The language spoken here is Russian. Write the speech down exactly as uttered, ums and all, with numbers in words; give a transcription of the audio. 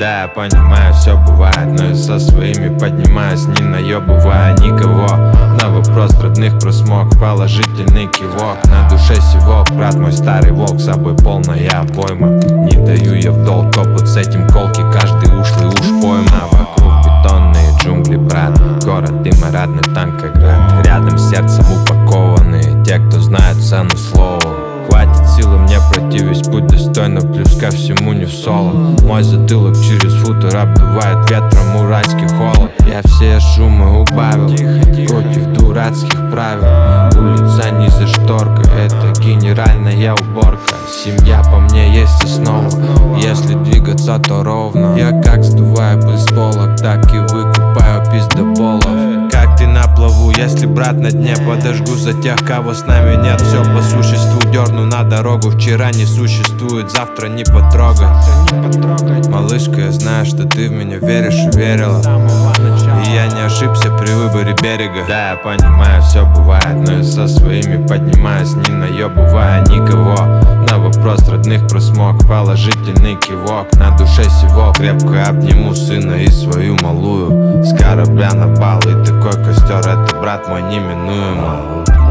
Да, я понимаю, все бывает, но и со своими поднимаюсь, не наебывая никого. На вопрос родных про смог, положительный кивок. На душе сивок, брат мой старый волк, с собой полная обойма. Не даю я в долг опыт с этим колки, каждый ушлый уж пойма. Вокруг бетонные джунгли, брат, город дыморадный Танкоград. Рядом сердцем упакованные те, кто знает цену слова. Хватит силы мне противить, будь достойно, плюс ко всему не в соло. Мой затылок через футер обдувает ветром уральский холод. Я все шумы убавил против дурацких правил. Улица не за шторкой, это генеральная уборка. Семья по мне есть основа, если двигаться, то ровно. Я как сдуваю пыль с полок, так и выкупаю пиздоболов. Как ты на плаву, если брат на дне, подожгу за тех, кого с нами нет. Все по существу дерну на дорогу. Вчера не существует, завтра не потрогать. Малышка, я знаю, что ты в меня веришь и верила, и я не ошибся при выборе берега. Да, я понимаю, все бывает, но и со своими поднимаюсь, не наебывая никого. На вопрос родных про смог, положительный кивок. На душе сивок, крепко обниму сына и свою малую. С корабля на бал, и такой костер, это брат мой неминуемо.